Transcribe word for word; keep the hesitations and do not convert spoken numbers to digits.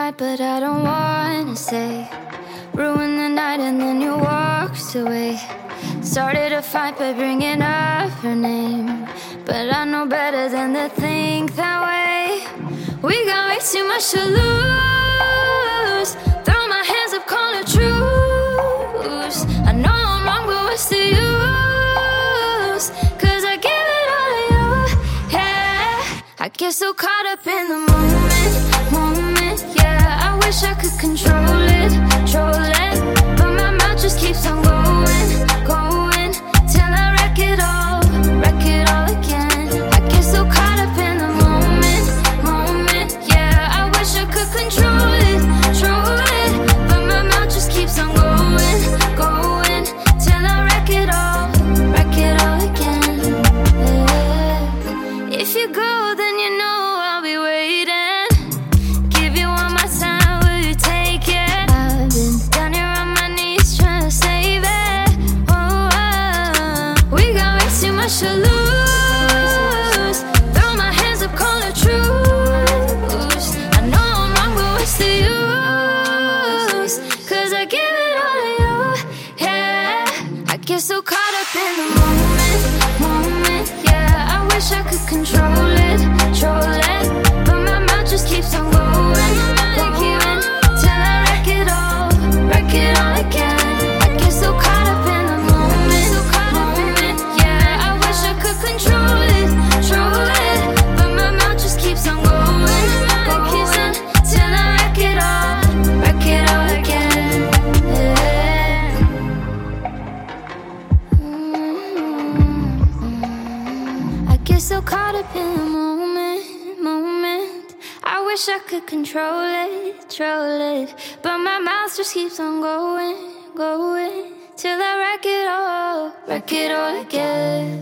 right, but I don't wanna say. Ruined the night and then you walked away. Started a fight by bringing up her name, but I know better than to think that way. We got way too much to lose. Throw my hands up, call it truce. I know I'm wrong, but what's the use? Cause I give it all to you, yeah. I get so caught up in the moment, moment, yeah. I wish I could control it, control it, but my mouth just keeps on going, going, till I wreck it all, wreck it all again. I get so caught up in the moment, moment, yeah. I wish I could control it, control it, but my mouth just keeps on going, going, till I wreck it all, wreck it all again, yeah. If you go, then you know I'll be waiting. Give you all my time, will you take it? I've been down here on my knees trying to save it. Oh, oh. We got way too much to lose. Throw my hands up, call it truce. I know I'm wrong, but what's the use? Cause I give it all to you, yeah. I get so caught up in the moment, moment, yeah. I wish I could control it, control it, but my mouth just keeps on going, going, till I wreck it all, wreck it all again. I get so caught up in the moment, moment, yeah. I wish I could control it, control it, but my mouth just keeps on going, going, till I wreck it all, wreck it all again, yeah. Mm-hmm. I get so caught up in the moment, moment. I wish I could control it, control it, but my mouth just keeps on going, going, till I wreck it all, wreck it all again.